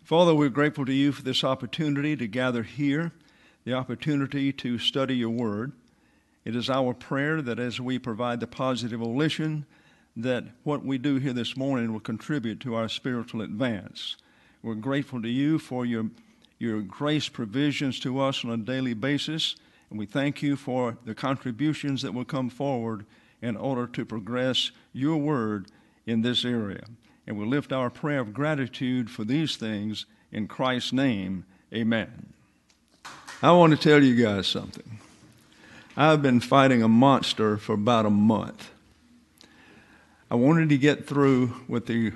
Father, we're grateful to you for this opportunity to gather here, the opportunity to study your word. It is our prayer that as we provide the positive volition, that what we do here this morning will contribute to our spiritual advance. We're grateful to you for your grace provisions to us on a daily basis, and we thank you for the contributions that will come forward in order to progress your word in this area. And we lift our prayer of gratitude for these things in Christ's name. Amen. I want to tell you guys something. I've been fighting a monster for about a month. I wanted to get through with the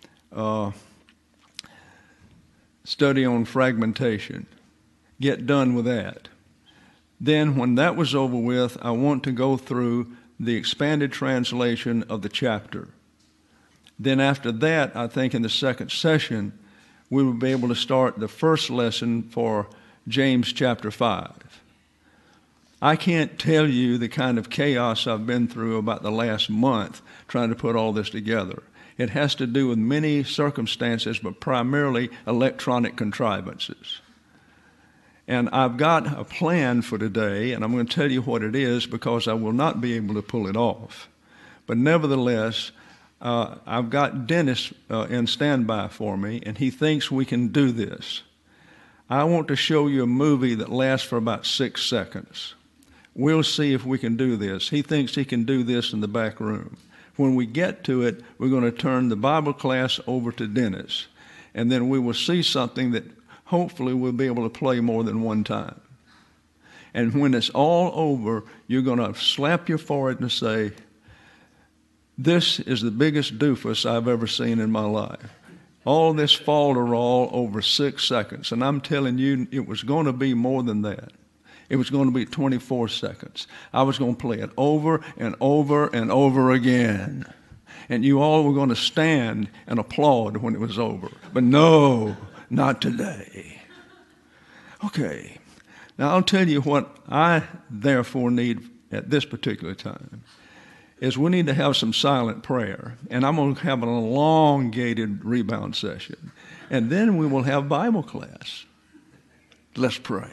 study on fragmentation, get done with that. Then when that was over with, I want to go through the expanded translation of the chapter. Then after that, I think in the second session, we will be able to start the first lesson for James chapter 5. I can't tell you the kind of chaos I've been through about the last month trying to put all this together. It has to do with many circumstances, but primarily electronic contrivances. And I've got a plan for today, and I'm going to tell you what it is because I will not be able to pull it off. But nevertheless, I've got Dennis in standby for me, and he thinks we can do this. I want to show you a movie that lasts for about 6 seconds. We'll see if we can do this. He thinks he can do this in the back room. When we get to it, we're going to turn the Bible class over to Dennis, and then we will see something that hopefully we'll be able to play more than one time. And when it's all over, you're going to slap your forehead and say, "This is the biggest doofus I've ever seen in my life." All this falderall over 6 seconds. And I'm telling you, it was going to be more than that. It was going to be 24 seconds. I was going to play it over and over and over again. And you all were going to stand and applaud when it was over. But no, not today. Okay. Now I'll tell you what I therefore need at this particular time is we need to have some silent prayer. And I'm going to have an elongated rebound session. And then we will have Bible class. Let's pray.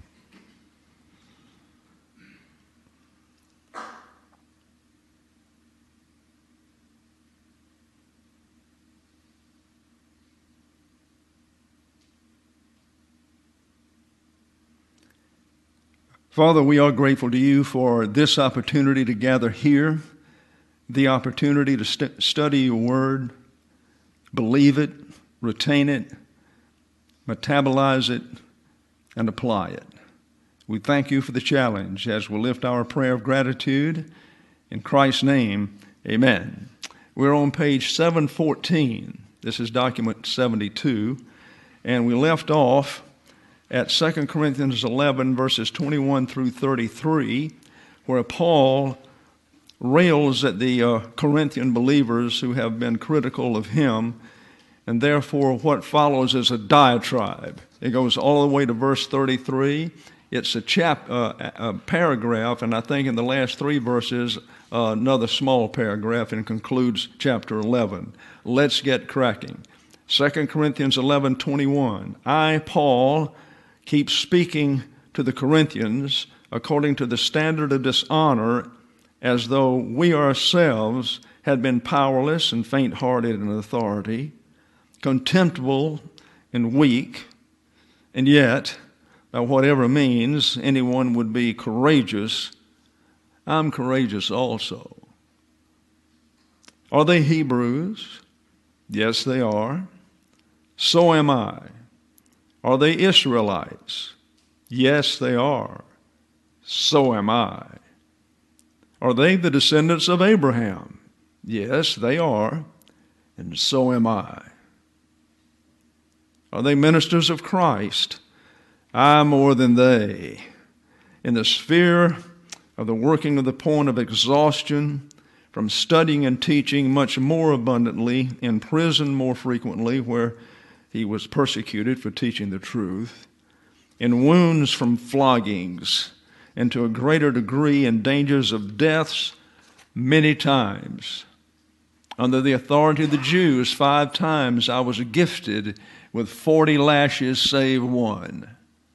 Father, we are grateful to you for this opportunity to gather here, the opportunity to study your word, believe it, retain it, metabolize it, and apply it. We thank you for the challenge as we lift our prayer of gratitude. In Christ's name, amen. We're on page 714. This is document 72, and we left off at 2 Corinthians 11, verses 21 through 33, where Paul rails at the Corinthian believers who have been critical of him, and therefore what follows is a diatribe. It goes all the way to verse 33. It's a paragraph, and I think in the last 3 verses, another small paragraph, and concludes chapter 11. Let's get cracking. 2 Corinthians 11:21. I, Paul, keep speaking to the Corinthians according to the standard of dishonor, as though we ourselves had been powerless and faint-hearted in authority, contemptible and weak, and yet, by whatever means anyone would be courageous, I'm courageous also. Are they Hebrews? Yes, they are. So am I. Are they Israelites? Yes, they are. So am I. Are they the descendants of Abraham? Yes, they are. And so am I. Are they ministers of Christ? I more than they. In the sphere of the working of the point of exhaustion, from studying and teaching much more abundantly, in prison more frequently, where he was persecuted for teaching the truth, in wounds from floggings, and to a greater degree in dangers of deaths many times. Under the authority of the Jews, 5 times I was gifted with 40 lashes save one.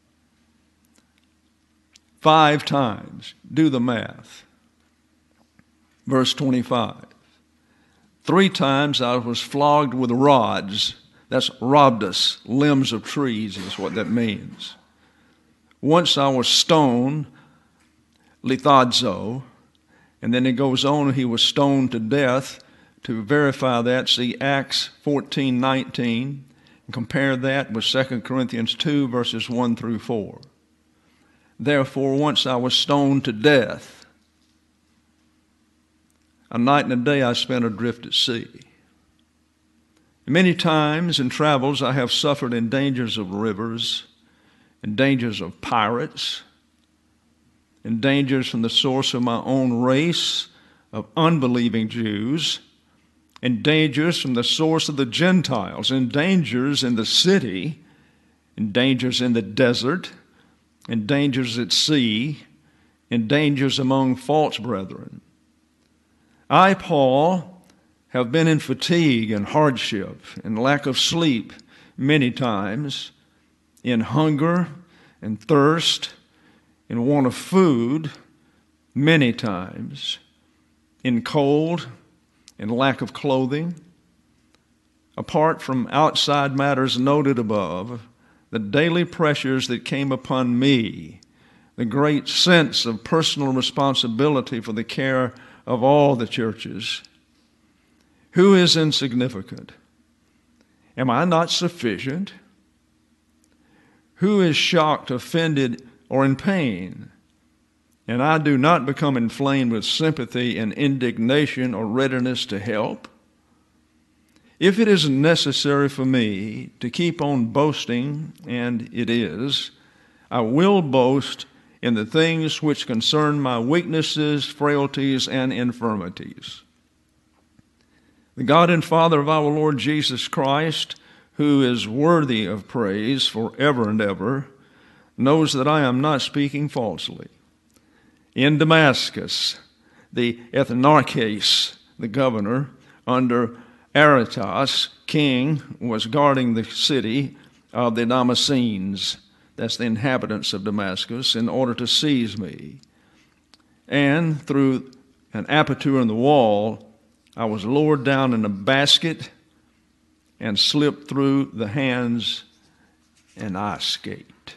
5 times. Do the math. Verse 25. 3 times I was flogged with rods. That's rhabdos, limbs of trees is what that means. Once I was stoned, lithadzo, and then it goes on, he was stoned to death. To verify that, see Acts 14:19, and compare that with 2 Corinthians 2, verses 1 through 4. Therefore, once I was stoned to death. A night and a day I spent adrift at sea. Many times in travels I have suffered in dangers of rivers, in dangers of pirates, in dangers from the source of my own race, of unbelieving Jews, in dangers from the source of the Gentiles, in dangers in the city, in dangers in the desert, in dangers at sea, in dangers among false brethren. I, Paul, have been in fatigue and hardship and lack of sleep many times, in hunger and thirst, in want of food many times, in cold and lack of clothing. Apart from outside matters noted above, the daily pressures that came upon me, the great sense of personal responsibility for the care of all the churches. Who is insignificant? Am I not sufficient? Who is shocked, offended, or in pain? And I do not become inflamed with sympathy and indignation or readiness to help? If it is necessary for me to keep on boasting, and it is, I will boast in the things which concern my weaknesses, frailties, and infirmities. The God and Father of our Lord Jesus Christ, who is worthy of praise forever and ever, knows that I am not speaking falsely. In Damascus, the ethnarches, the governor, under Aretas, king, was guarding the city of the Damascenes, that's the inhabitants of Damascus, in order to seize me. And through an aperture in the wall, I was lowered down in a basket and slipped through the hands, and I escaped.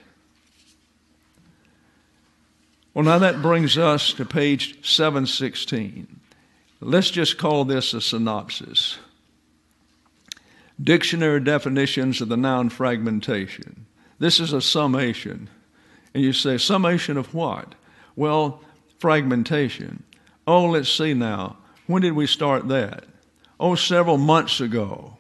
Well, now that brings us to page 716. Let's just call this a synopsis. Dictionary definitions of the noun fragmentation. This is a summation. And you say, summation of what? Well, fragmentation. Oh, let's see now. When did we start that? Oh, several months ago.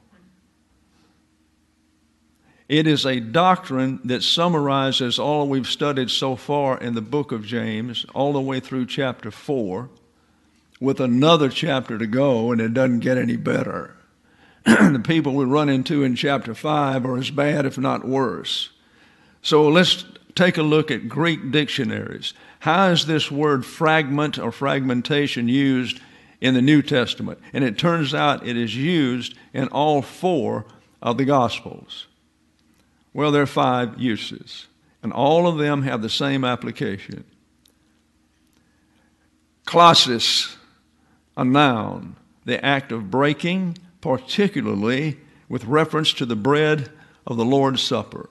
It is a doctrine that summarizes all we've studied so far in the book of James, all the way through chapter 4, with another chapter to go, and it doesn't get any better. The people we run into in chapter 5 are as bad, if not worse. So let's take a look at Greek dictionaries. How is this word fragment or fragmentation used in the New Testament? And it turns out it is used in all 4 of the Gospels. Well, there are 5 uses, and all of them have the same application. Klasis, a noun, the act of breaking, particularly with reference to the bread of the Lord's Supper.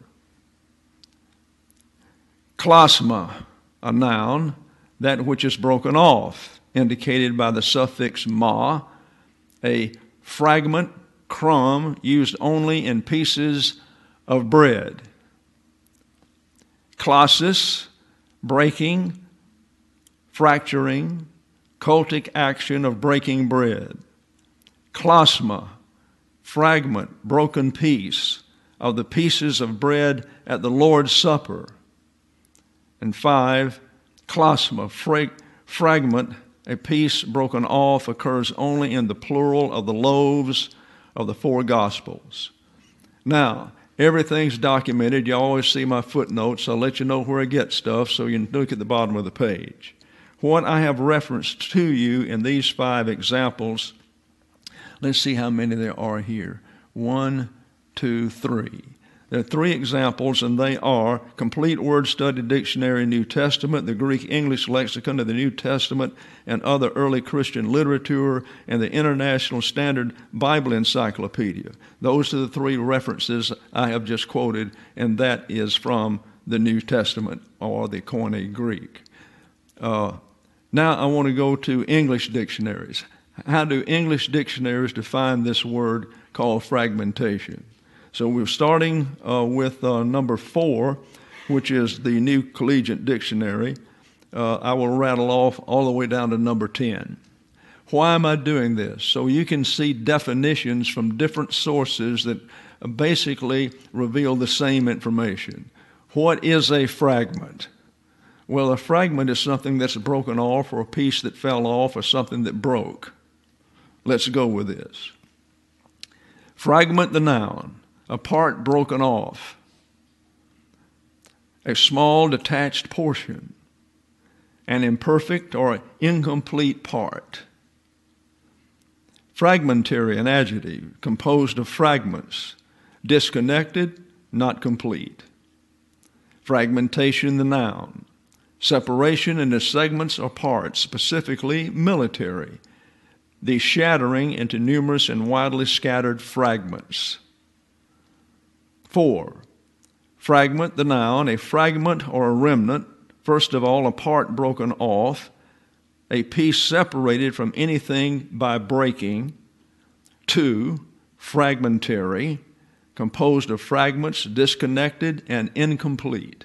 Klasma, a noun, that which is broken off, indicated by the suffix ma, a fragment, crumb, used only in pieces of bread. Klasis, breaking, fracturing, cultic action of breaking bread. Klasma, fragment, broken piece of the pieces of bread at the Lord's Supper. And 5, klasma, fragment, a piece broken off, occurs only in the plural of the loaves of the 4 Gospels. Now, everything's documented. You always see my footnotes. I'll let you know where I get stuff so you can look at the bottom of the page. What I have referenced to you in these 5 examples Let's see how many there are here. 1, 2, 3. There are 3 examples, and they are Complete Word Study Dictionary, New Testament, the Greek-English Lexicon of the New Testament and Other Early Christian Literature, and the International Standard Bible Encyclopedia. Those are the 3 references I have just quoted, and that is from the New Testament or the Koine Greek. Now I want to go to English dictionaries. How do English dictionaries define this word called fragmentation? So we're starting with number 4, which is the New Collegiate Dictionary. I will rattle off all the way down to number 10. Why am I doing this? So you can see definitions from different sources that basically reveal the same information. What is a fragment? Well, a fragment is something that's broken off, or a piece that fell off, or something that broke. Let's go with this. Fragment, the noun, a part broken off, a small detached portion, an imperfect or incomplete part. Fragmentary, an adjective, composed of fragments, disconnected, not complete. Fragmentation, the noun, separation into segments or parts, specifically military, the shattering into numerous and widely scattered fragments. 4. Fragment, the noun, a fragment or a remnant, first of all, a part broken off, a piece separated from anything by breaking. 2. Fragmentary, composed of fragments, disconnected and incomplete.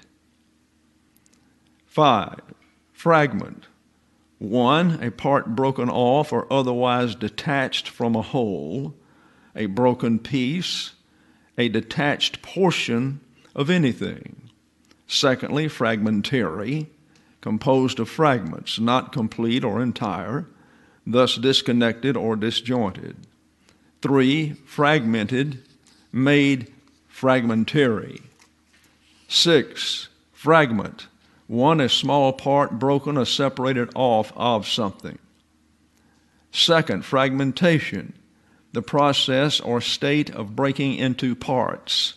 5. Fragment, 1. A part broken off or otherwise detached from a whole, a broken piece, a detached portion of anything. Secondly, fragmentary, composed of fragments, not complete or entire, thus disconnected or disjointed. 3. Fragmented, made fragmentary. 6. Fragment, 1. A small part broken or separated off of something. 2. Fragmentation, the process or state of breaking into parts.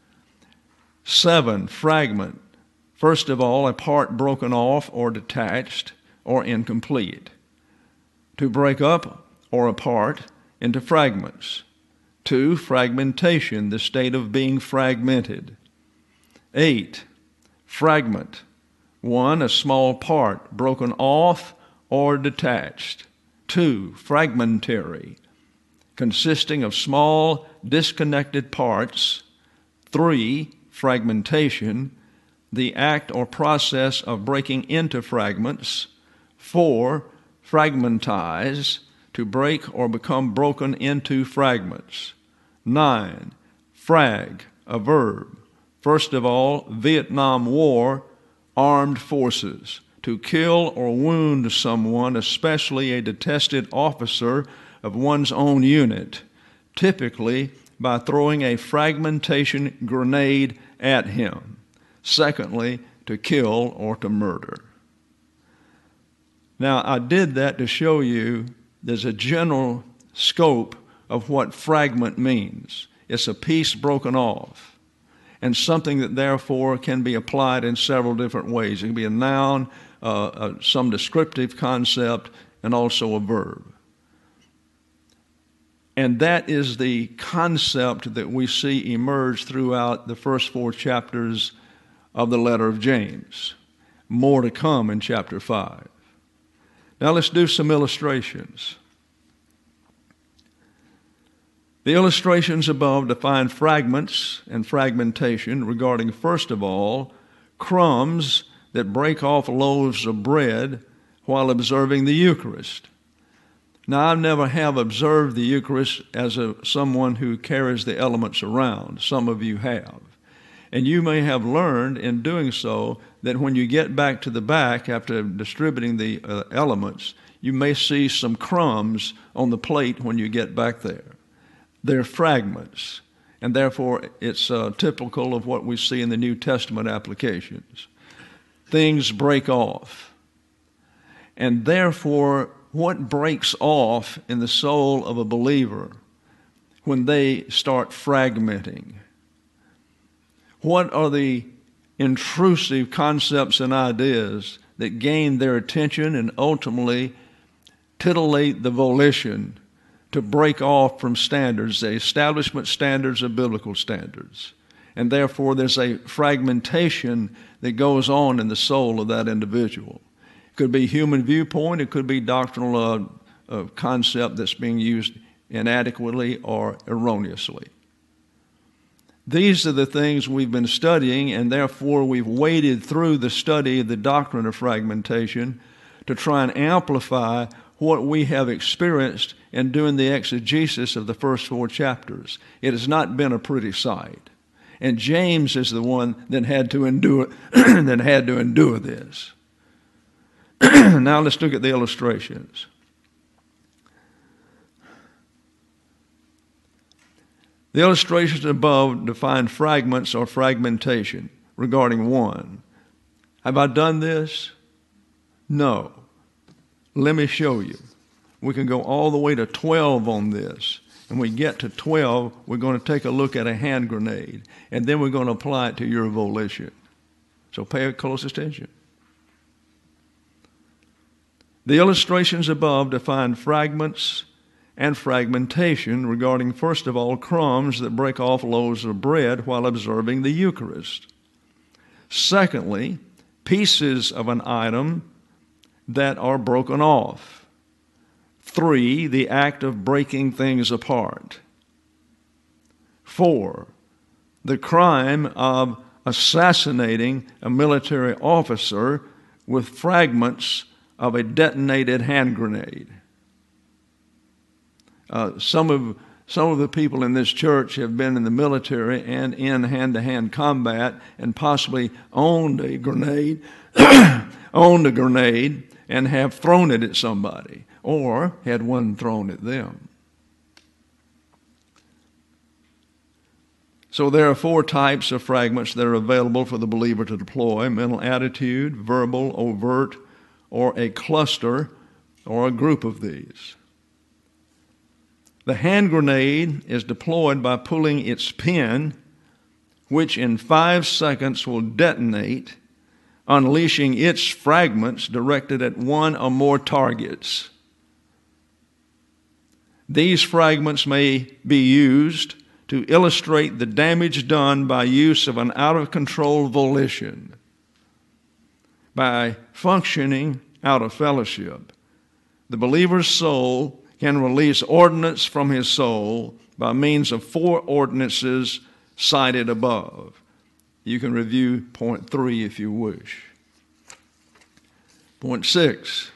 7. Fragment, first of all, a part broken off or detached or incomplete. To break up or apart into fragments. 2. Fragmentation, the state of being fragmented. 8. Fragment, 1. A small part broken off or detached. 2. Fragmentary, consisting of small disconnected parts. 3. Fragmentation, the act or process of breaking into fragments. 4. Fragmentize, to break or become broken into fragments. 9. Frag, a verb, first of all, Vietnam War, armed forces, to kill or wound someone, especially a detested officer of one's own unit, typically by throwing a fragmentation grenade at him. Secondly, to kill or to murder. Now, I did that to show you there's a general scope of what fragment means. It's a piece broken off, and something that therefore can be applied in several different ways. It can be a noun, some descriptive concept, and also a verb. And that is the concept that we see emerge throughout the first 4 chapters of the letter of James. More to come in chapter 5. Now let's do some illustrations. The illustrations above define fragments and fragmentation regarding, first of all, crumbs that break off loaves of bread while observing the Eucharist. Now, I never have observed the Eucharist as someone who carries the elements around. Some of you have. And you may have learned in doing so that when you get back to the back after distributing the elements, you may see some crumbs on the plate when you get back there. They're fragments, and therefore it's typical of what we see in the New Testament applications. Things break off, and therefore what breaks off in the soul of a believer when they start fragmenting? What are the intrusive concepts and ideas that gain their attention and ultimately titillate the volition to break off from standards, the establishment standards of biblical standards? And therefore there's a fragmentation that goes on in the soul of that individual. It could be human viewpoint, it could be doctrinal concept that's being used inadequately or erroneously. These are the things we've been studying, and therefore we've waded through the study of the doctrine of fragmentation to try and amplify what we have experienced in doing the exegesis of the first 4 chapters. It has not been a pretty sight. And James is the one that had to endure this. Now let's look at the illustrations. The illustrations above define fragments or fragmentation regarding 1. Have I done this? No. Let me show you. We can go all the way to 12 on this. And we get to 12, we're going to take a look at a hand grenade. And then we're going to apply it to your volition. So pay close attention. The illustrations above define fragments and fragmentation regarding, first of all, crumbs that break off loaves of bread while observing the Eucharist. Secondly, pieces of an item that are broken off. 3, the act of breaking things apart. 4, the crime of assassinating a military officer with fragments of a detonated hand grenade. Some of the people in this church have been in the military and in hand-to-hand combat and possibly owned a grenade, and have thrown it at somebody or had one thrown at them. So there are 4 types of fragments that are available for the believer to deploy: mental attitude, verbal, overt, or a cluster or a group of these. The hand grenade is deployed by pulling its pin, which in 5 seconds will detonate, unleashing its fragments directed at 1 or more targets. These fragments may be used to illustrate the damage done by use of an out-of-control volition. By functioning out of fellowship, the believer's soul can release ordinance from his soul by means of 4 ordinances cited above. You can review point 3 if you wish. Point 6.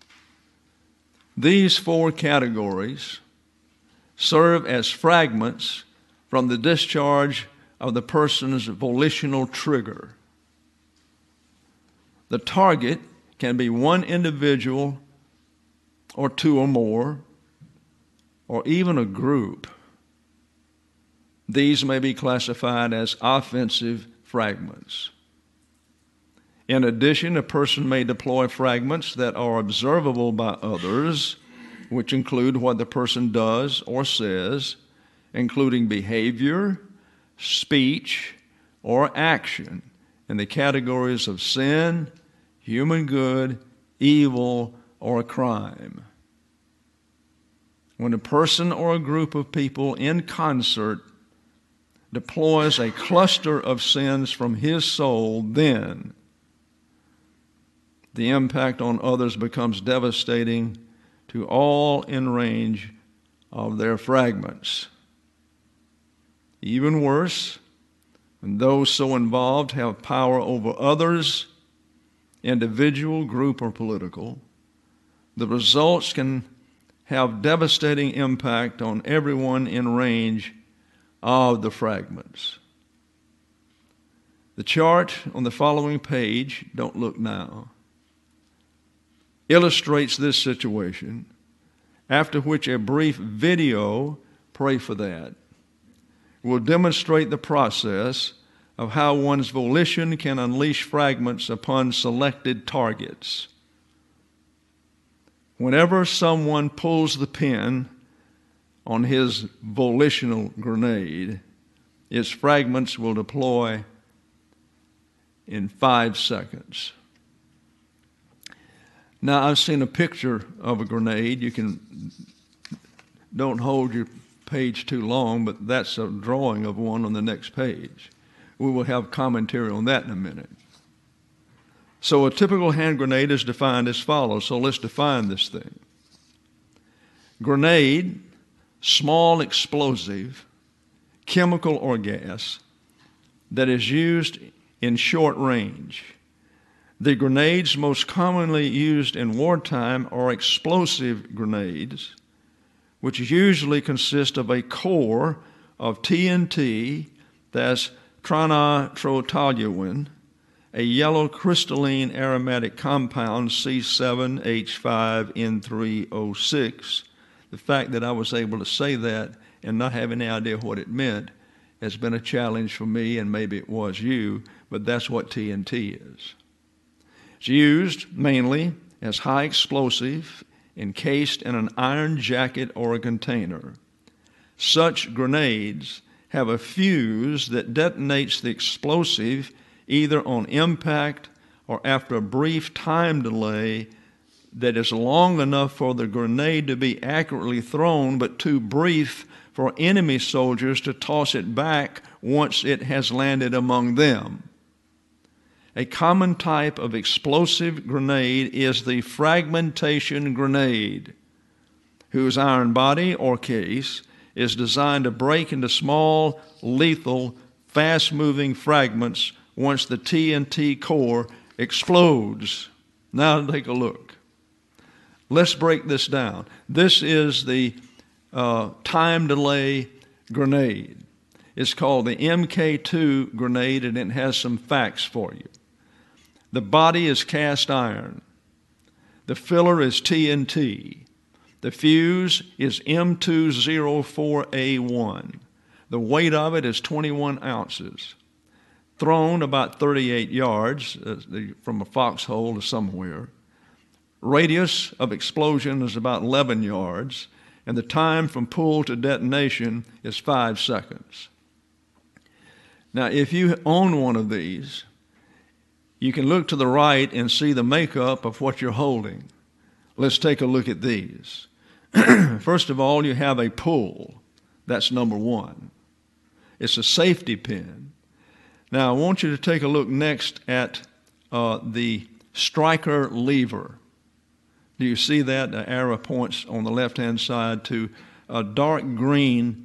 These 4 categories serve as fragments from the discharge of the person's volitional trigger. The target can be 1 individual or 2 or more, or even a group. These may be classified as offensive fragments. In addition, a person may deploy fragments that are observable by others, which include what the person does or says, including behavior, speech, or action in the categories of sin, human good, evil, or a crime. When a person or a group of people in concert deploys a cluster of sins from his soul, then the impact on others becomes devastating to all in range of their fragments. Even worse, when those so involved have power over others, individual, group, or political, the results can have devastating impact on everyone in range of the fragments. The chart on the following page, don't look now, illustrates this situation, after which a brief video, pray for that, will demonstrate the process of how one's volition can unleash fragments upon selected targets. Whenever someone pulls the pin on his volitional grenade, its fragments will deploy in 5 seconds. Now, I've seen a picture of a grenade. Don't hold your page too long, but that's a drawing of one on the next page. We will have commentary on that in a minute. So a typical hand grenade is defined as follows. So let's define this thing. Grenade, small explosive, chemical or gas that is used in short range. The grenades most commonly used in wartime are explosive grenades, which usually consist of a core of TNT, that's trinitrotoluene, a yellow crystalline aromatic compound, C7H5N3O6. The fact that I was able to say that and not have any idea what it meant has been a challenge for me, and maybe it was you, but that's what TNT is. It's used mainly as high explosive encased in an iron jacket or a container. Such grenades have a fuse that detonates the explosive either on impact or after a brief time delay that is long enough for the grenade to be accurately thrown, but too brief for enemy soldiers to toss it back once it has landed among them. A common type of explosive grenade is the fragmentation grenade, whose iron body or case is designed to break into small, lethal, fast-moving fragments once the TNT core explodes. Now take a look. Let's break this down. This is the time delay grenade. It's called the MK2 grenade, and it has some facts for you. The body is cast iron. The filler is TNT. The fuse is M204A1. The weight of it is 21 ounces. Thrown about 38 yards from a foxhole to somewhere. Radius of explosion is about 11 yards, and the time from pull to detonation is 5 seconds. Now, if you own one of these, you can look to the right and see the makeup of what you're holding. Let's take a look at these. First of all, you have a pull. That's number one. It's a safety pin. Now, I want you to take a look next at the striker lever. Do you see that? The arrow points on the left-hand side to a dark green,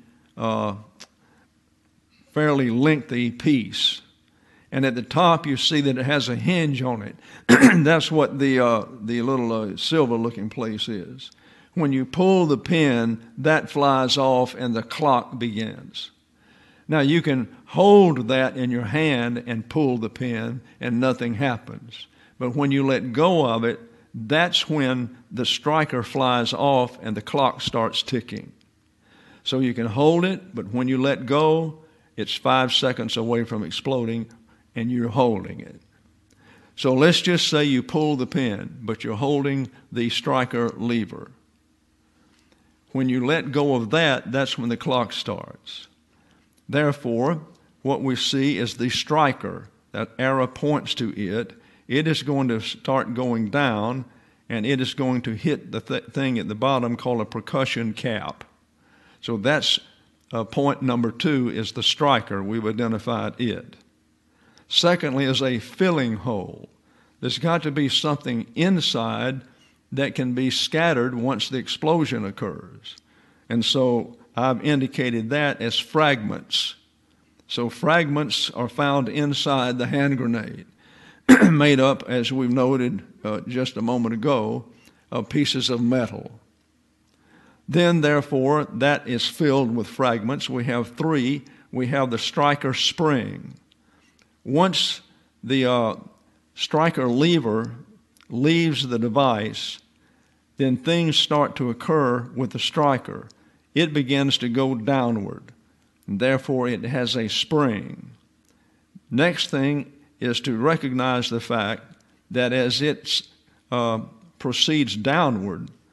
fairly lengthy piece. And at the top, you see that it has a hinge on it. That's what the little silver-looking place is. When you pull the pin, that flies off and the clock begins. Now, you can hold that in your hand and pull the pin, and nothing happens. But when you let go of it, that's when the striker flies off and the clock starts ticking. So you can hold it, but when you let go, it's 5 seconds away from exploding, and you're holding it. So let's just say you pull the pin, but you're holding the striker lever. When you let go of that, that's when the clock starts. Therefore, what we see is the striker. That arrow points to it. It is going to start going down, and it is going to hit the thing at the bottom called a percussion cap. So that's point number 2 is the striker. We've identified it. Secondly is a filling hole. There's got to be something inside that can be scattered once the explosion occurs. And so I've indicated that as fragments. So fragments are found inside the hand grenade, made up, as we've noted just a moment ago, of pieces of metal. Then, therefore, that is filled with fragments. We have 3. We have the striker spring. Once the striker lever leaves the device, then things start to occur with the striker. It begins to go downward, and therefore it has a spring. Next thing is to recognize the fact that as it proceeds downward,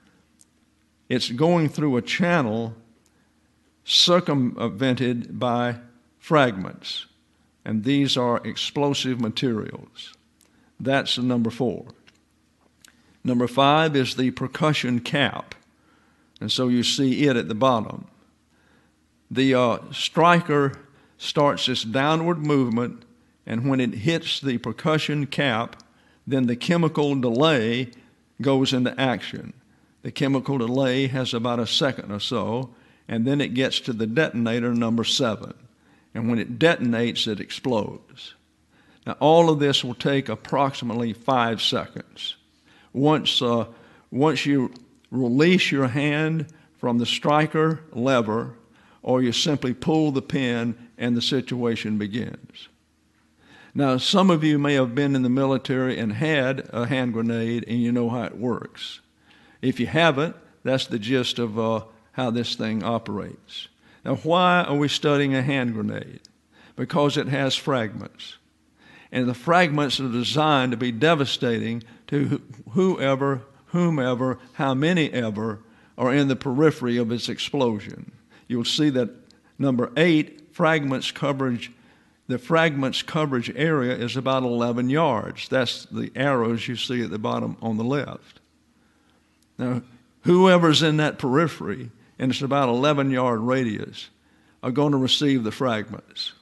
it's going through a channel circumvented by fragments, and these are explosive materials. That's number 4. Number 5 is the percussion cap, and so you see it at the bottom. The striker starts its downward movement, and when it hits the percussion cap, then the chemical delay goes into action. The chemical delay has about a second or so, and then it gets to the detonator number 7. And when it detonates, it explodes. Now, all of this will take approximately 5 seconds. Once you release your hand from the striker lever, or you simply pull the pin and the situation begins. Now, some of you may have been in the military and had a hand grenade, and you know how it works. If you haven't, that's the gist of how this thing operates. Now, why are we studying a hand grenade? Because it has fragments. And the fragments are designed to be devastating to whomever, how many ever are in the periphery of its explosion. You'll see that number 8, fragments coverage. The fragments coverage area is about 11 yards. That's the arrows you see at the bottom on the left. Now, whoever's in that periphery, and it's about 11-yard radius, are going to receive the fragments.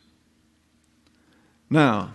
Now,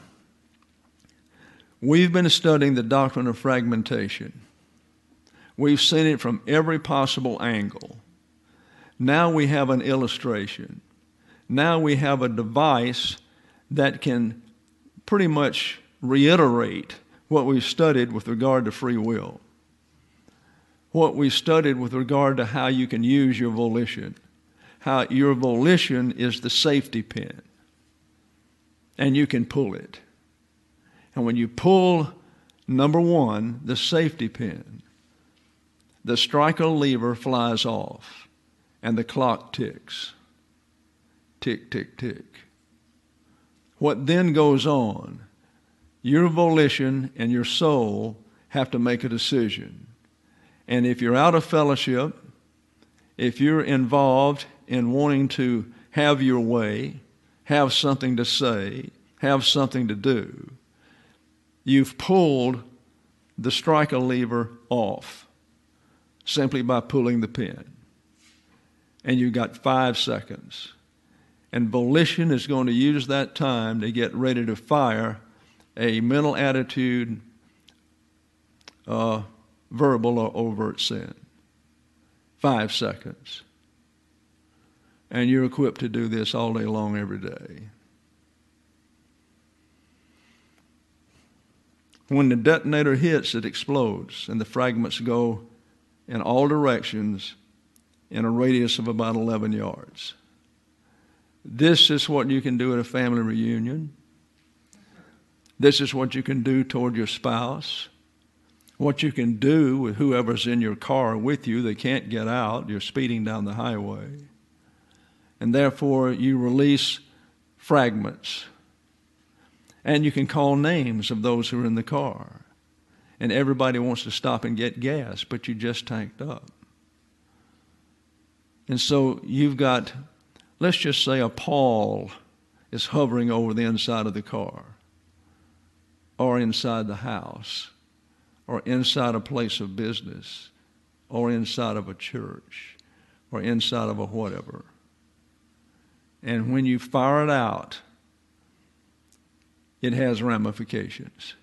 we've been studying the doctrine of fragmentation. We've seen it from every possible angle. Now we have an illustration. Now we have a device that can pretty much reiterate what we've studied with regard to free will, what we studied with regard to how you can use your volition, how your volition is the safety pin, and you can pull it. And when you pull number 1, the safety pin, the striker lever flies off, and the clock ticks. Tick, tick, tick. What then goes on? Your volition and your soul have to make a decision. And if you're out of fellowship, if you're involved in wanting to have your way, have something to say, have something to do, you've pulled the striker lever off simply by pulling the pin. And you've got 5 seconds. And volition is going to use that time to get ready to fire a mental attitude, verbal or overt sin. 5 seconds. And you're equipped to do this all day long, every day. When the detonator hits, it explodes, and the fragments go in all directions in a radius of about 11 yards. This is what you can do at a family reunion. This is what you can do toward your spouse. What you can do with whoever's in your car with you. They can't get out. You're speeding down the highway. And therefore, you release fragments. And you can call names of those who are in the car. And everybody wants to stop and get gas, but you just tanked up. And so you've got, let's just say, a pall is hovering over the inside of the car, or inside the house, or inside a place of business, or inside of a church, or inside of a whatever. And when you fire it out, it has ramifications.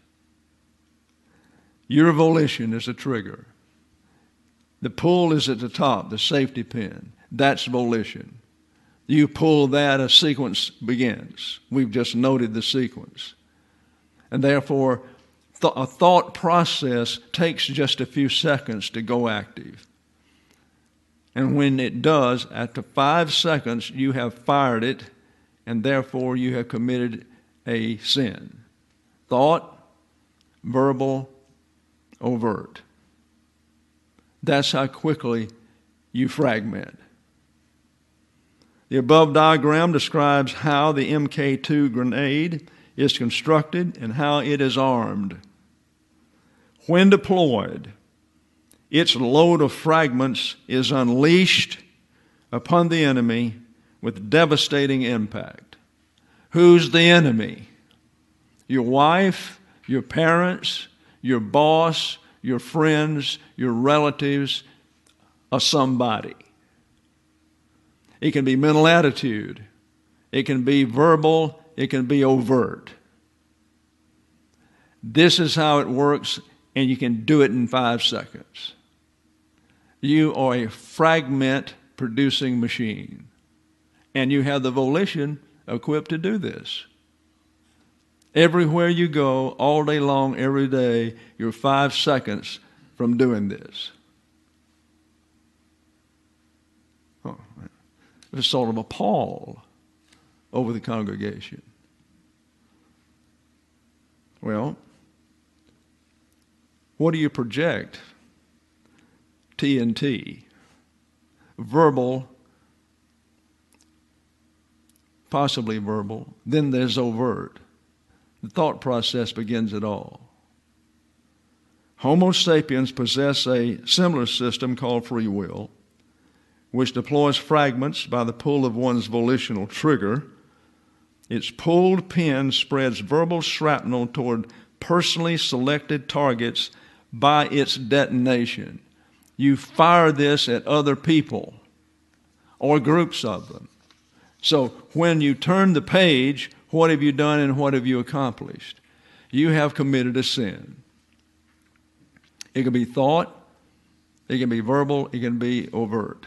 Your volition is a trigger. The pull is at the top, the safety pin. That's volition. You pull that, a sequence begins. We've just noted the sequence. And therefore, a thought process takes just a few seconds to go active. And when it does, after 5 seconds, you have fired it, and therefore you have committed a sin. Thought, verbal, overt. That's how quickly you fragment. The above diagram describes how the MK2 grenade is constructed and how it is armed. When deployed, its load of fragments is unleashed upon the enemy with devastating impact. Who's the enemy? Your wife, your parents, your boss, your friends, your relatives, or somebody. It can be mental attitude. It can be verbal. It can be overt. This is how it works, and you can do it in 5 seconds. You are a fragment-producing machine, and you have the volition equipped to do this. Everywhere you go, all day long, every day, you're 5 seconds from doing this. Oh, it was sort of a pall over the congregation. Well, what do you project? TNT. Verbal, possibly verbal. Then there's overt. The thought process begins it all. Homo sapiens possess a similar system called free will, which deploys fragments by the pull of one's volitional trigger. Its pulled pin spreads verbal shrapnel toward personally selected targets by its detonation. You fire this at other people or groups of them. So when you turn the page, what have you done and what have you accomplished? You have committed a sin. It can be thought, it can be verbal, it can be overt.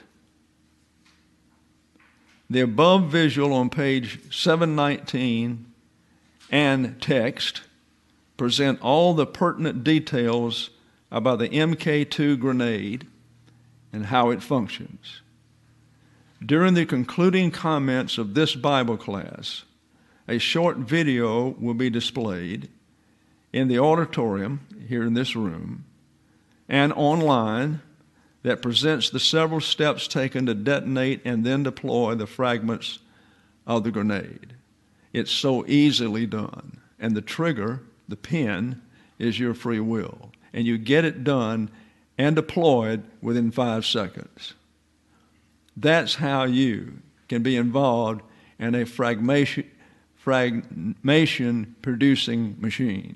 The above visual on page 719 and text present all the pertinent details about the MK2 grenade and how it functions. During the concluding comments of this Bible class, a short video will be displayed in the auditorium here in this room and online that presents the several steps taken to detonate and then deploy the fragments of the grenade. It's so easily done. And the trigger, the pin, is your free will. And you get it done and deployed within 5 seconds. That's how you can be involved in a fragmentation-producing machine.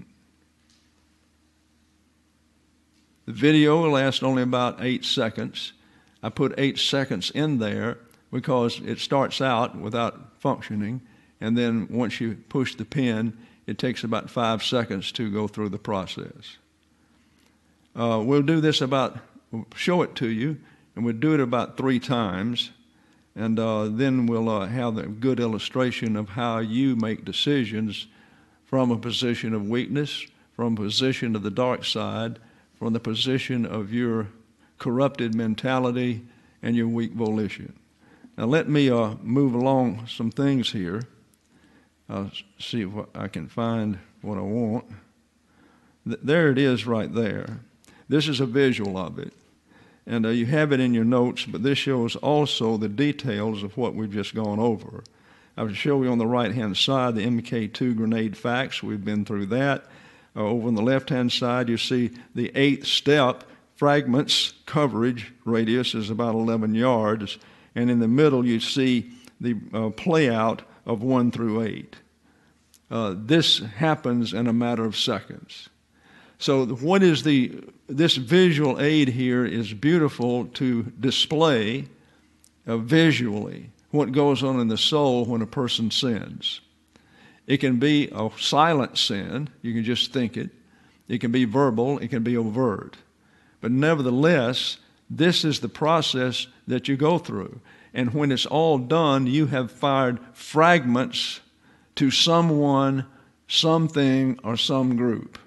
The video will last only about 8 seconds. I put 8 seconds in there because it starts out without functioning, and then once you push the pin, it takes about 5 seconds to go through the process. We'll do this show it to you, and we'll do it about 3 times, and then we'll have a good illustration of how you make decisions from a position of weakness, from a position of the dark side, from the position of your corrupted mentality and your weak volition. Now let me move along some things here. I'll see if I can find what I want. There it is right there. This is a visual of it. And you have it in your notes, but this shows also the details of what we've just gone over. I will show you on the right-hand side the MK2 grenade facts. We've been through that. Over on the left-hand side, you see the 8th step, fragments coverage radius is about 11 yards. And in the middle, you see the play out of 1 through 8. This happens in a matter of seconds. So what is this visual aid here is beautiful to display visually what goes on in the soul when a person sins. It can be a silent sin. You can just think it. It can be verbal. It can be overt. But nevertheless, this is the process that you go through. And when it's all done, you have fired fragments to someone, something, or some group.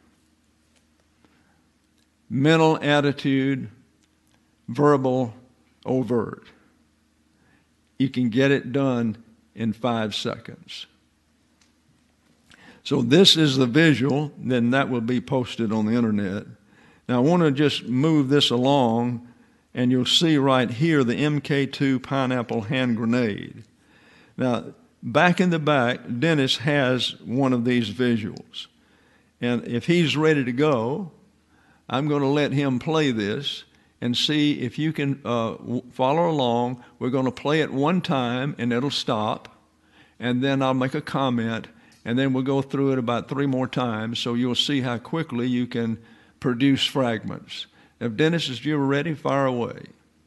Mental attitude, verbal, overt. You can get it done in 5 seconds. So this is the visual, then that will be posted on the internet. Now I want to just move this along, and you'll see right here the MK2 pineapple hand grenade. Now, back in the back, Dennis has one of these visuals. And if he's ready to go, I'm going to let him play this, and see if you can follow along. We're going to play it one time, and it'll stop, and then I'll make a comment, and then we'll go through it about 3 more times, so you'll see how quickly you can produce fragments. If Dennis, is you ready, fire away.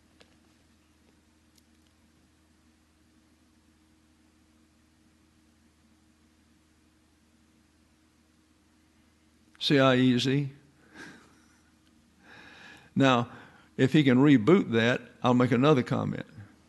See how easy? Now, if he can reboot that, I'll make another comment.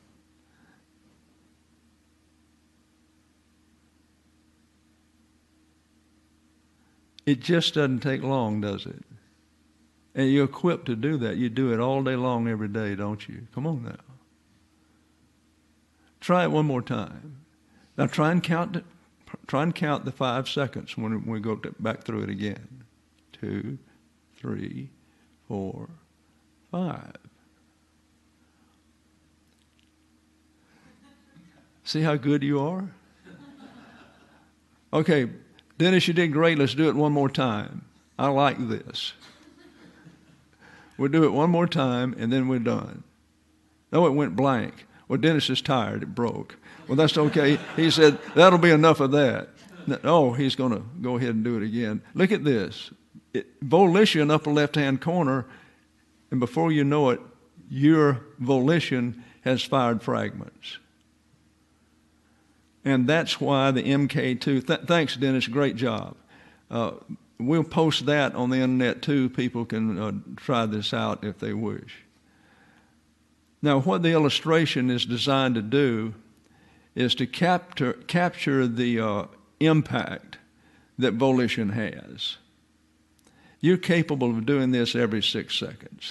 It just doesn't take long, does it? And you're equipped to do that. You do it all day long, every day, don't you? Come on now. Try it one more time. Now try and count the 5 seconds when we go back through it again. 2, 3, 4, 5. See how good you are? Okay, Dennis, you did great. Let's do it one more time. I like this. We'll do it one more time, and then we're done. No, it went blank. Well, Dennis is tired. It broke. Well, that's okay. He said, that'll be enough of that. No, he's going to go ahead and do it again. Look at this. Volition, upper left-hand corner, and before you know it, your volition has fired fragments. And that's why the MK2, thanks, Dennis, great job. We'll post that on the internet too. People can try this out if they wish. Now, what the illustration is designed to do is to capture the impact that volition has. You're capable of doing this every 6 seconds.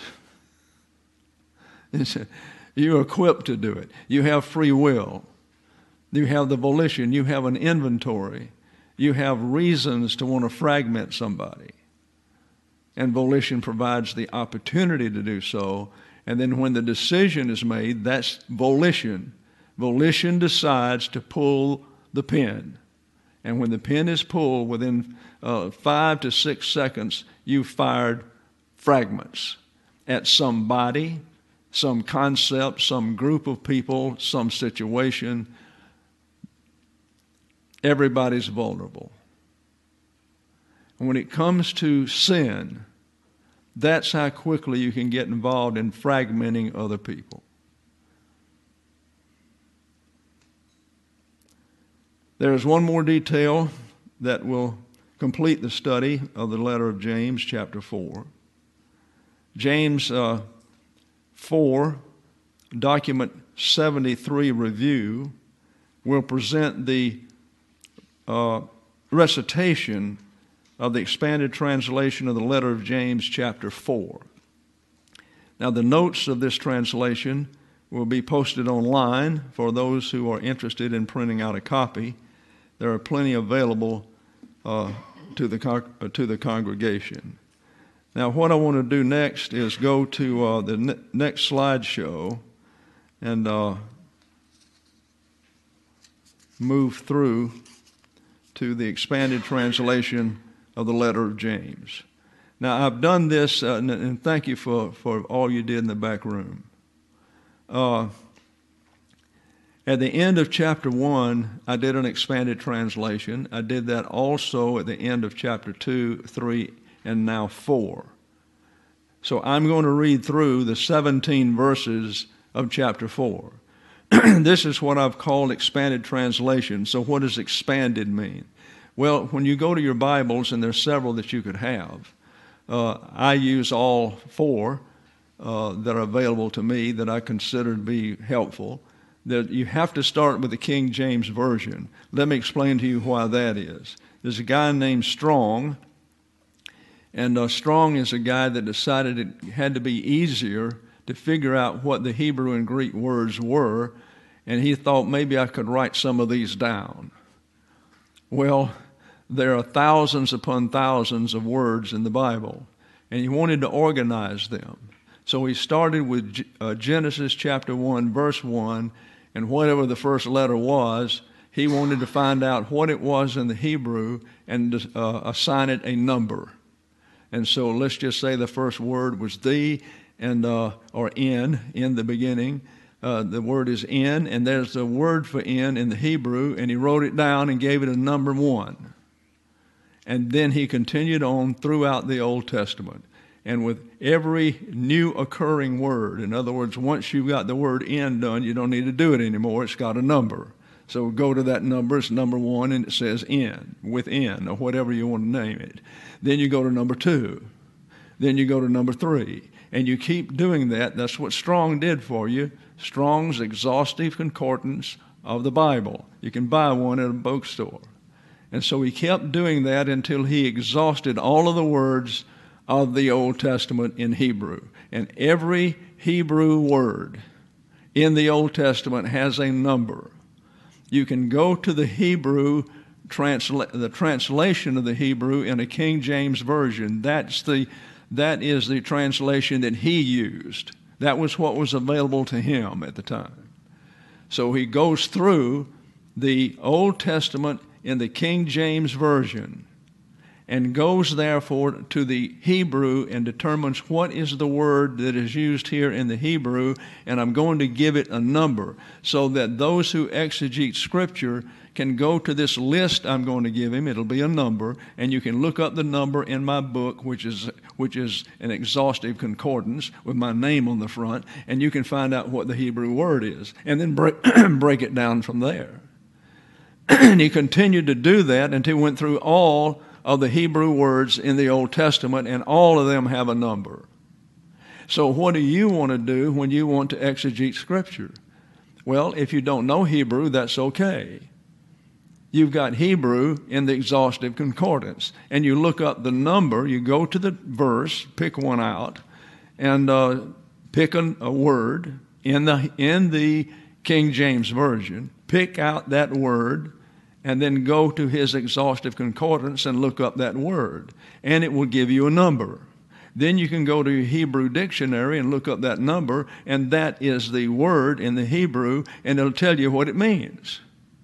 You're equipped to do it. You have free will. You have the volition. You have an inventory. You have reasons to want to fragment somebody. And volition provides the opportunity to do so. And then when the decision is made, that's volition. Volition decides to pull the pin. And when the pin is pulled, within 5 to 6 seconds, you've fired fragments at somebody, some concept, some group of people, some situation. Everybody's vulnerable. And when it comes to sin, that's how quickly you can get involved in fragmenting other people. There is one more detail that will complete the study of the letter of James, chapter 4. James 4, document 73 review, will present the recitation of the expanded translation of the letter of James, chapter 4. Now, the notes of this translation will be posted online for those who are interested in printing out a copy. There are plenty available to the congregation. Now, what I want to do next is go to the next slideshow and move through to the expanded translation of the letter of James. Now, I've done this, and thank you for all you did in the back room. At the end of chapter 1, I did an expanded translation. I did that also at the end of chapter 2, 3, and now 4. So I'm going to read through the 17 verses of chapter 4. This is what I've called expanded translation. So what does expanded mean? Well, when you go to your Bibles, and there's several that you could have, I use all 4 that are available to me that I consider to be helpful. That you have to start with the King James Version. Let me explain to you why that is. There's a guy named Strong, and Strong is a guy that decided it had to be easier to figure out what the Hebrew and Greek words were, and he thought maybe I could write some of these down. Well, there are thousands upon thousands of words in the Bible, and he wanted to organize them. So he started with Genesis chapter 1, verse 1, and whatever the first letter was, he wanted to find out what it was in the Hebrew and assign it a number. And so let's just say the first word was "the," and or in the beginning. The word is in, and there's a word for in the Hebrew, and he wrote it down and gave it a number 1. And then he continued on throughout the Old Testament. And with every new occurring word, in other words, once you've got the word in done, you don't need to do it anymore. It's got a number. So go to that number. It's number 1, and it says in, within, or whatever you want to name it. Then you go to number 2. Then you go to number 3. And you keep doing that. That's what Strong did for you. Strong's Exhaustive Concordance of the Bible. You can buy one at a bookstore. And so he kept doing that until he exhausted all of the words of the Old Testament in Hebrew. And every Hebrew word in the Old Testament has a number. You can go to the Hebrew, the translation of the Hebrew in a King James Version. That is the translation that he used. That was what was available to him at the time. So he goes through the Old Testament in the King James Version and goes therefore to the Hebrew and determines what is the word that is used here in the Hebrew, and I'm going to give it a number so that those who exegete Scripture can go to this list I'm going to give him. It'll be a number, and you can look up the number in my book, which is an exhaustive concordance with my name on the front, and you can find out what the Hebrew word is, and then break it down from there. And he continued to do that until he went through all of the Hebrew words in the Old Testament, and all of them have a number. So what do you want to do when you want to exegete Scripture? Well, if you don't know Hebrew, that's okay. You've got Hebrew in the exhaustive concordance, and you look up the number, you go to the verse, pick one out, and pick a word in the King James Version, pick out that word, and then go to his exhaustive concordance and look up that word, and it will give you a number. Then you can go to your Hebrew dictionary and look up that number, and that is the word in the Hebrew, and it'll tell you what it means.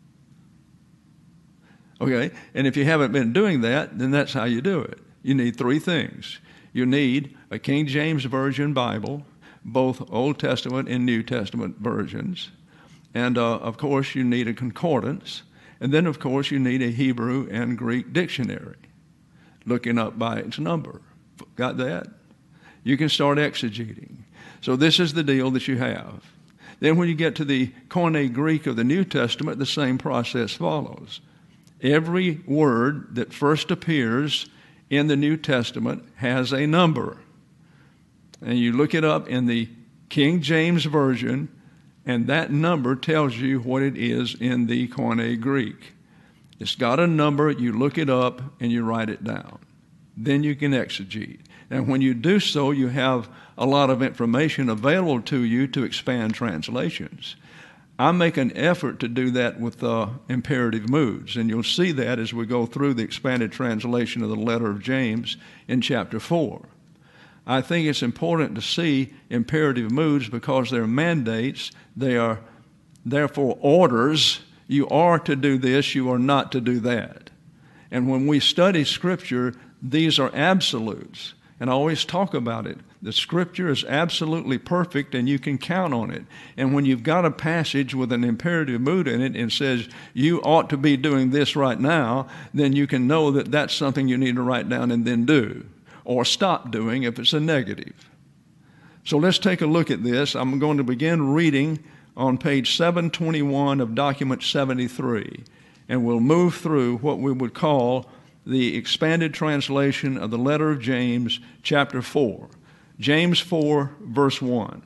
Okay, and if you haven't been doing that, then that's how you do it. You need 3 things. You need a King James Version Bible, both Old Testament and New Testament versions, and of course you need a concordance. And then, of course, you need a Hebrew and Greek dictionary, looking up by its number. Got that? You can start exegeting. So this is the deal that you have. Then when you get to the Koine Greek of the New Testament, the same process follows. Every word that first appears in the New Testament has a number. And you look it up in the King James Version, and that number tells you what it is in the Koine Greek. It's got a number, you look it up, and you write it down. Then you can exegete. And when you do so, you have a lot of information available to you to expand translations. I make an effort to do that with imperative moods, and you'll see that as we go through the expanded translation of the letter of James in chapter 4. I think it's important to see imperative moods because they're mandates. They are therefore orders. You are to do this, you are not to do that. And when we study Scripture, these are absolutes. And I always talk about it. The Scripture is absolutely perfect, and you can count on it. And when you've got a passage with an imperative mood in it and says, you ought to be doing this right now, then you can know that that's something you need to write down and then do, or stop doing if it's a negative. So let's take a look at this. I'm going to begin reading on page 721 of document 73, and we'll move through what we would call the expanded translation of the letter of James, chapter 4. James 4, verse 1.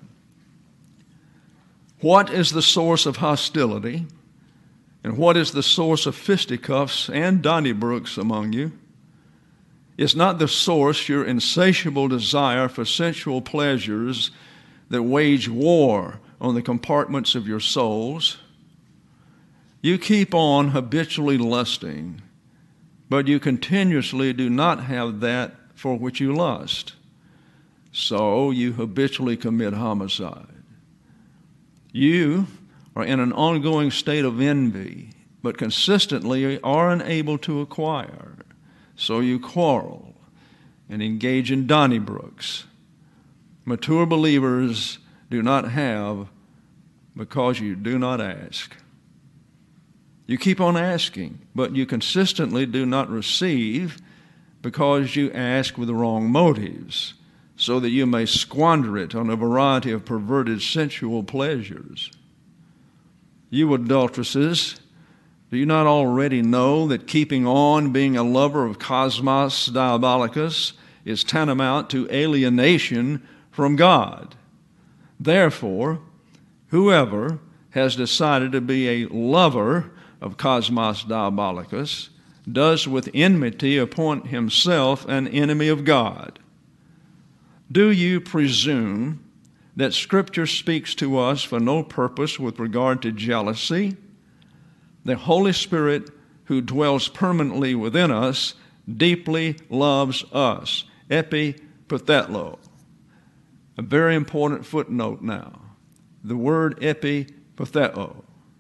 What is the source of hostility, and what is the source of fisticuffs and Donnybrooks among you? Is not the source your insatiable desire for sensual pleasures that wage war on the compartments of your souls? You keep on habitually lusting, but you continuously do not have that for which you lust. So you habitually commit homicide. You are in an ongoing state of envy, but consistently are unable to acquire. So you quarrel and engage in Donnybrooks. Mature believers do not have because you do not ask. You keep on asking, but you consistently do not receive because you ask with the wrong motives, so that you may squander it on a variety of perverted sensual pleasures. You adulteresses, do you not already know that keeping on being a lover of Cosmos Diabolicus is tantamount to alienation from God? Therefore, whoever has decided to be a lover of Cosmos Diabolicus does with enmity appoint himself an enemy of God. Do you presume that Scripture speaks to us for no purpose with regard to jealousy? The Holy Spirit, who dwells permanently within us, deeply loves us. Epipathetlo. A very important footnote now. The word epipatheo.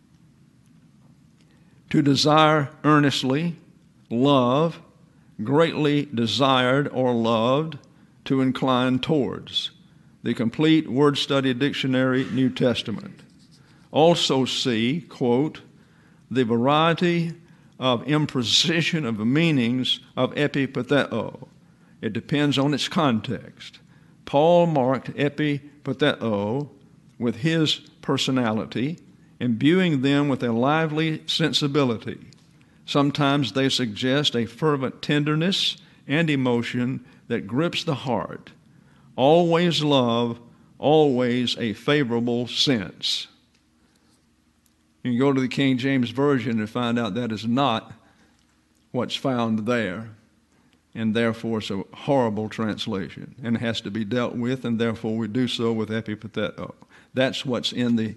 To desire earnestly, love, greatly desired or loved, to incline towards. The Complete Word Study Dictionary, New Testament. Also see, quote, the variety of imprecision of meanings of epipatheo. It depends on its context. Paul marked epipatheo with his personality, imbuing them with a lively sensibility. Sometimes they suggest a fervent tenderness and emotion that grips the heart. Always love, always a favorable sense. You can go to the King James Version and find out that is not what's found there, and therefore it's a horrible translation and has to be dealt with, and therefore we do so with epipatheo. That's what's in the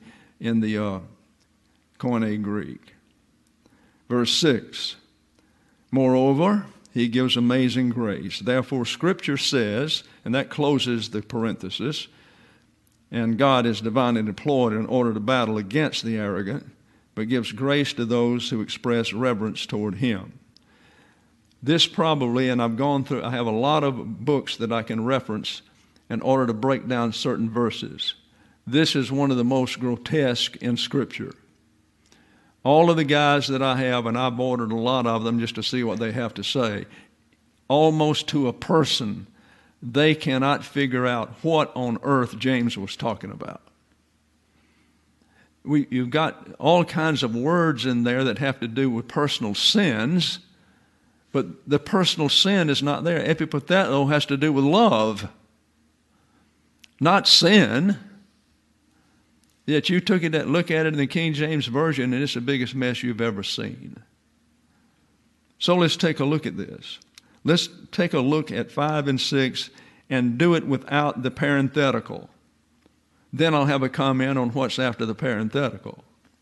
Koine Greek. Verse 6, moreover, he gives amazing grace. Therefore, Scripture says, and that closes the parenthesis, and God is divinely deployed in order to battle against the arrogant, but gives grace to those who express reverence toward him. This probably, and I have a lot of books that I can reference in order to break down certain verses. This is one of the most grotesque in Scripture. All of the guys that I have, and I've ordered a lot of them just to see what they have to say, almost to a person, they cannot figure out what on earth James was talking about. You've got all kinds of words in there that have to do with personal sins, but the personal sin is not there. Epipatheo has to do with love, not sin. Yet you look at it in the King James Version, and it's the biggest mess you've ever seen. So let's take a look at this. Let's take a look at 5 and 6 and do it without the parenthetical. Then I'll have a comment on what's after the parenthetical.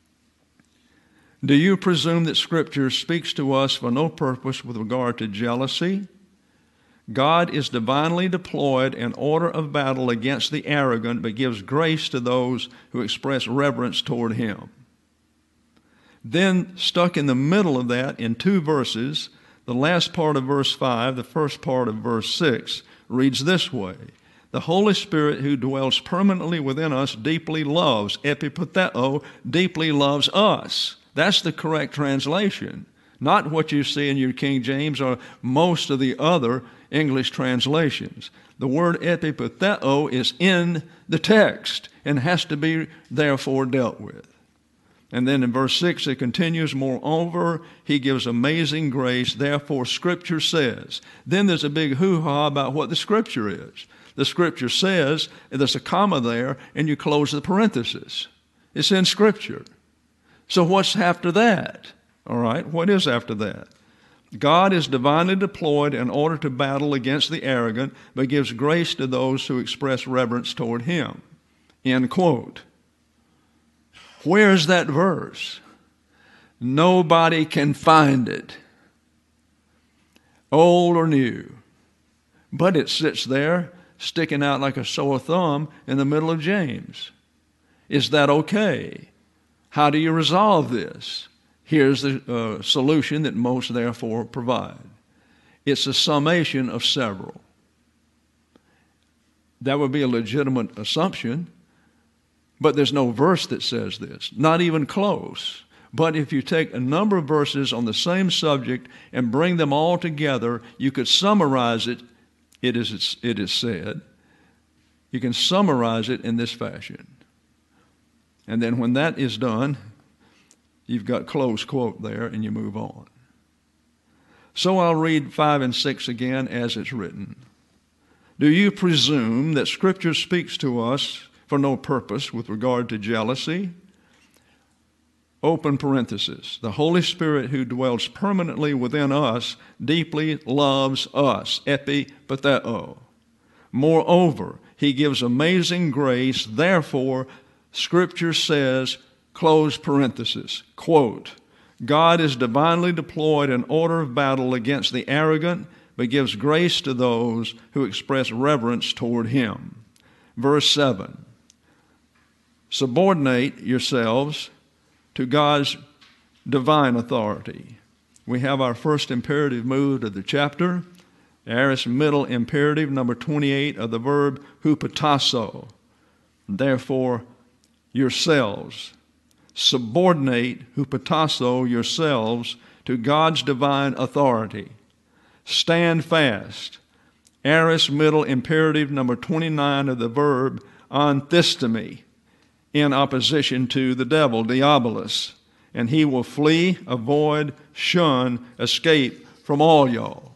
Do you presume that Scripture speaks to us for no purpose with regard to jealousy? God is divinely deployed in order of battle against the arrogant, but gives grace to those who express reverence toward him. Then, stuck in the middle of that in 2 verses, the last part of verse 5, the first part of verse 6, reads this way. The Holy Spirit who dwells permanently within us deeply loves, epipatheo, deeply loves us. That's the correct translation. Not what you see in your King James or most of the other English translations. The word epipatheo is in the text and has to be therefore dealt with. And then in verse 6 it continues, moreover, he gives amazing grace, therefore Scripture says. Then there's a big hoo-ha about what the Scripture is. The Scripture says, and there's a comma there, and you close the parenthesis. It's in Scripture. So what's after that? All right, what is after that? God is divinely deployed in order to battle against the arrogant, but gives grace to those who express reverence toward him. End quote. Where's that verse? Nobody can find it, old or new. But it sits there, sticking out like a sore thumb in the middle of James. Is that okay? How do you resolve this? Here's the solution that most therefore provide. It's a summation of several. That would be a legitimate assumption, but there's no verse that says this, not even close. But if you take a number of verses on the same subject and bring them all together, you could summarize it. It is said. You can summarize it in this fashion. And then when that is done, you've got close quote there and you move on. So I'll read 5 and 6 again as it's written. Do you presume that Scripture speaks to us for no purpose with regard to jealousy? Open parenthesis. The Holy Spirit who dwells permanently within us deeply loves us, epipatheo. Moreover, he gives amazing grace. Therefore, Scripture says, close parenthesis, quote, God is divinely deployed in order of battle against the arrogant, but gives grace to those who express reverence toward him. Verse 7, subordinate yourselves to God's divine authority. We have our first imperative moved of the chapter, aorist middle imperative, number 28 of the verb hupotasso. Therefore, yourselves. Subordinate hupotasso yourselves to God's divine authority. Stand fast. Aorist middle imperative, number 29 of the verb anthistemi, in opposition to the devil, diabolus, and he will flee, avoid, shun, escape from all y'all.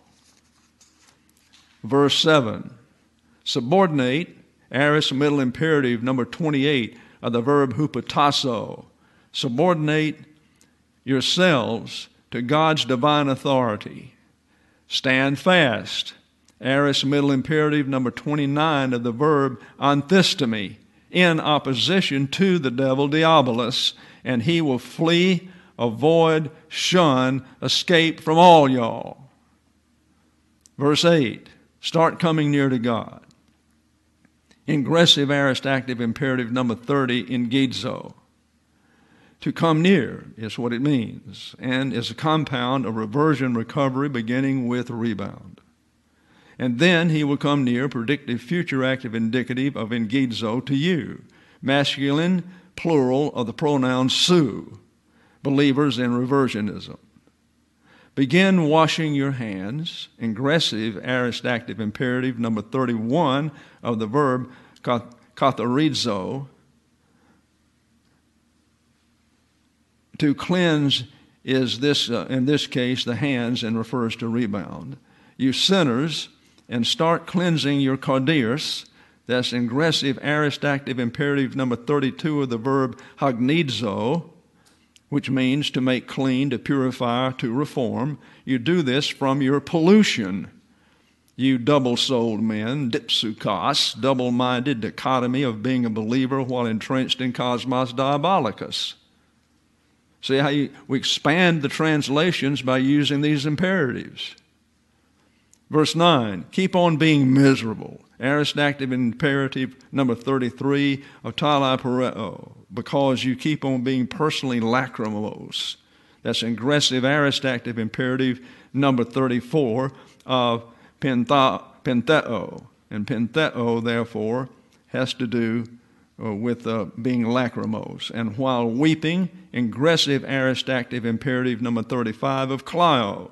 Verse 7, subordinate, aorist middle imperative, number 28 of the verb hupotasso. Subordinate yourselves to God's divine authority. Stand fast, aorist middle imperative, number 29 of the verb anthistemi, in opposition to the devil, diabolus, and he will flee, avoid, shun, escape from all y'all. Verse 8, start coming near to God. Ingressive aorist active imperative number 30, engizo. To come near is what it means, and is a compound of reversion recovery beginning with rebound. And then he will come near, predictive future active indicative of engizo, to you, masculine plural of the pronoun su, believers in reversionism. Begin washing your hands, ingressive aorist active imperative number 31 of the verb katharizo. To cleanse is this, in this case, the hands, and refers to rebound. You sinners, and start cleansing your cardias. That's ingressive aorist active imperative number 32 of the verb hagnizo, which means to make clean, to purify, to reform. You do this from your pollution. You double-souled men, dipsukos, double-minded dichotomy of being a believer while entrenched in cosmos diabolicus. See how we expand the translations by using these imperatives. Verse 9, keep on being miserable. Aorist active imperative number 33 of talapareo, because you keep on being personally lachrymose. That's ingressive aorist active imperative number 34 of pentheo. And pentheo, therefore, has to do with being lachrymose. And while weeping, ingressive aorist active imperative number 35 of kleio.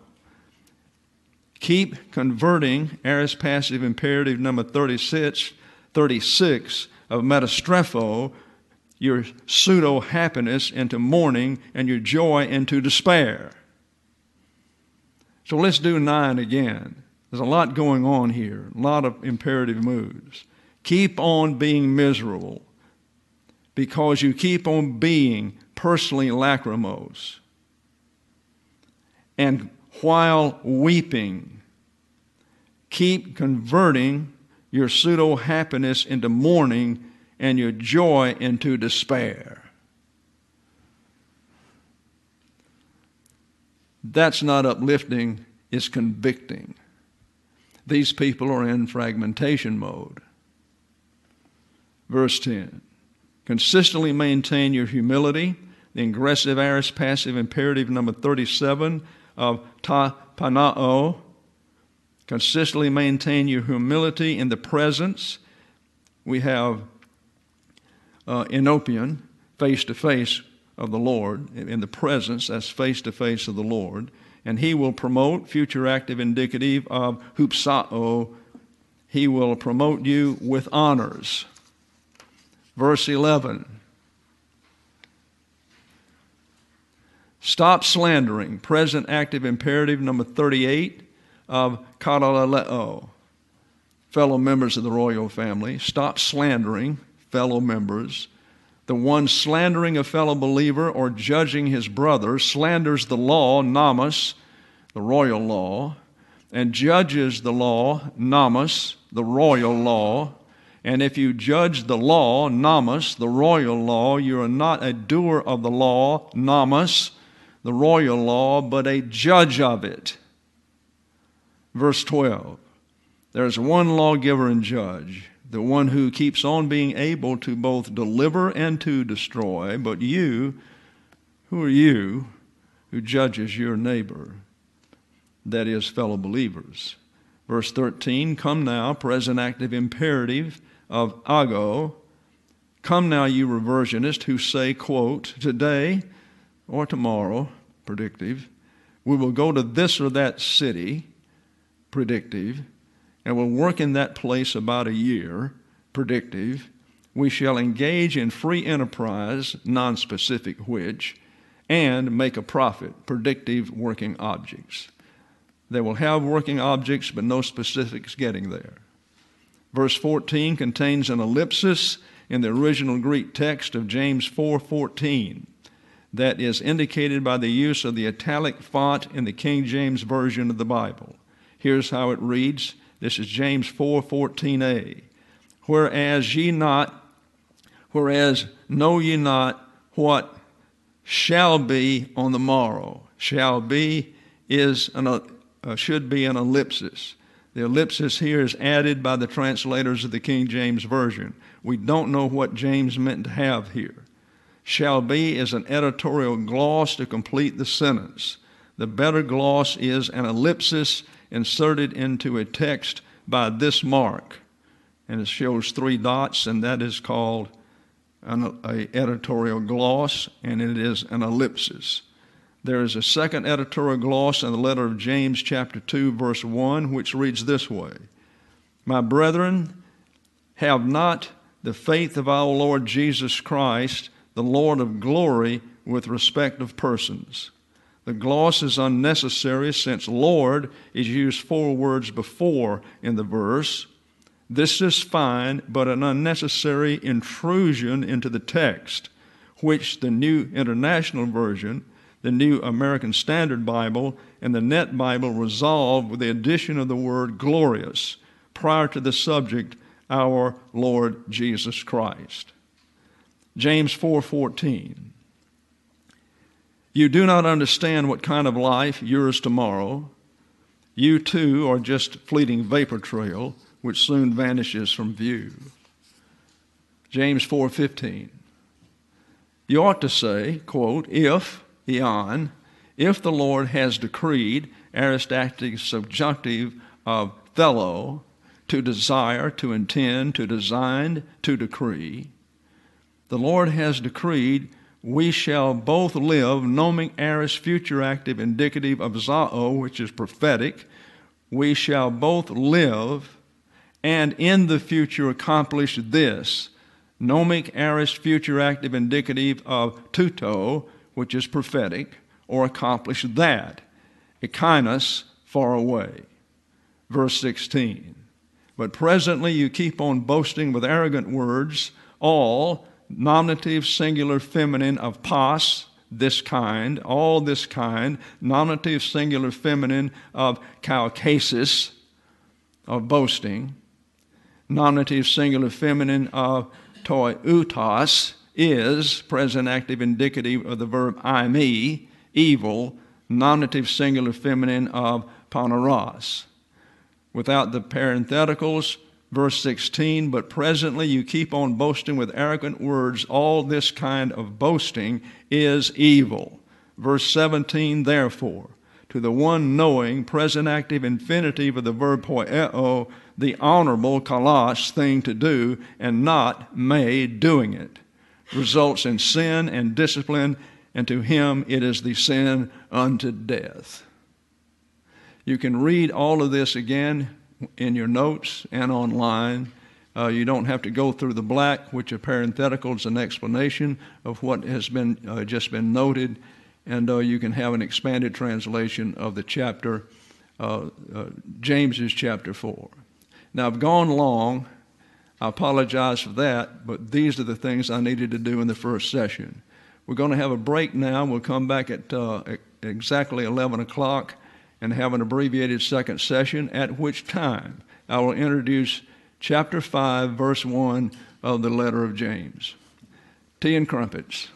Keep converting, aorist passive imperative number 36 of metastrepho, your pseudo-happiness into mourning and your joy into despair. So let's do 9 again. There's a lot going on here, a lot of imperative moods. Keep on being miserable because you keep on being personally lachrymose. And while weeping, keep converting your pseudo-happiness into mourning and your joy into despair. That's not uplifting, it's convicting. These people are in fragmentation mode. Verse 10, consistently maintain your humility. The ingressive aorist passive imperative number 37 of ta panao. Consistently maintain your humility in the presence we have enopian, face-to-face of the Lord, in the presence, that's face-to-face of the Lord. And he will promote, future active indicative of hupsao, he will promote you with honors. Verse 11. Stop slandering, present active imperative number 38 of katalaleo, fellow members of the royal family. Stop slandering fellow members. The one slandering a fellow believer or judging his brother slanders the law, namas, the royal law, and judges the law, namas, the royal law. And if you judge the law, namas, the royal law, you are not a doer of the law, namas, the royal law, but a judge of it. Verse 12, there is one lawgiver and judge, the one who keeps on being able to both deliver and to destroy. But you, who are you who judges your neighbor? That is, fellow believers. Verse 13, come now, present active imperative of ago. Come now, you reversionist who say, quote, today or tomorrow, predictive, we will go to this or that city, predictive, and will work in that place about a year, predictive. We shall engage in free enterprise, non-specific which, and make a profit, predictive working objects. They will have working objects, but no specifics getting there. Verse 14 contains an ellipsis in the original Greek text of James 4:14 that is indicated by the use of the italic font in the King James Version of the Bible. Here's how it reads. This is James 4:14a. Whereas know ye not what shall be on the morrow. Shall be is should be an ellipsis. The ellipsis here is added by the translators of the King James Version. We don't know what James meant to have here. Shall be is an editorial gloss to complete the sentence. The better gloss is an ellipsis inserted into a text by this mark. And it shows 3 dots, and that is called an editorial gloss, and it is an ellipsis. There is a second editorial gloss in the letter of James chapter 2, verse 1, which reads this way. My brethren, have not the faith of our Lord Jesus Christ, the Lord of glory, with respect of persons. The gloss is unnecessary since Lord is used 4 words before in the verse. This is fine, but an unnecessary intrusion into the text, which the New International Version, the New American Standard Bible, and the Net Bible resolve with the addition of the word glorious prior to the subject, our Lord Jesus Christ. James 4:14. You do not understand what kind of life yours tomorrow. You too are just fleeting vapor trail, which soon vanishes from view. James 4:15. You ought to say, quote, if the Lord has decreed, aorist active subjunctive of fellow, to desire, to intend, to design, to decree. The Lord has decreed, we shall both live, noming aorist future active indicative of zao, which is prophetic. We shall both live and in the future accomplish this, nomic aorist future active indicative of tuto, which is prophetic, or accomplish that, ekinos, far away. Verse 16. But presently you keep on boasting with arrogant words, all nominative singular feminine of pas, this kind, all this kind, nominative singular feminine of kaukasis, of boasting, nominative singular feminine of toiutos, is, present active indicative of the verb eimi, evil, nominative singular feminine of panaros. Without the parentheticals, verse 16, but presently you keep on boasting with arrogant words, all this kind of boasting is evil. Verse 17, therefore, to the one knowing, present active infinitive of the verb poieo, the honorable kalos thing to do and not may doing it. Results in sin and discipline, and to him it is the sin unto death. You can read all of this again in your notes and online. You don't have to go through the black, which are parentheticals, an explanation of what has been just been noted, and you can have an expanded translation of the chapter, James's chapter 4. Now, I've gone long. I apologize for that, but these are the things I needed to do in the first session. We're going to have a break now. We'll come back at exactly 11 o'clock and have an abbreviated second session, at which time I will introduce chapter 5, verse 1 of the letter of James. Tea and crumpets.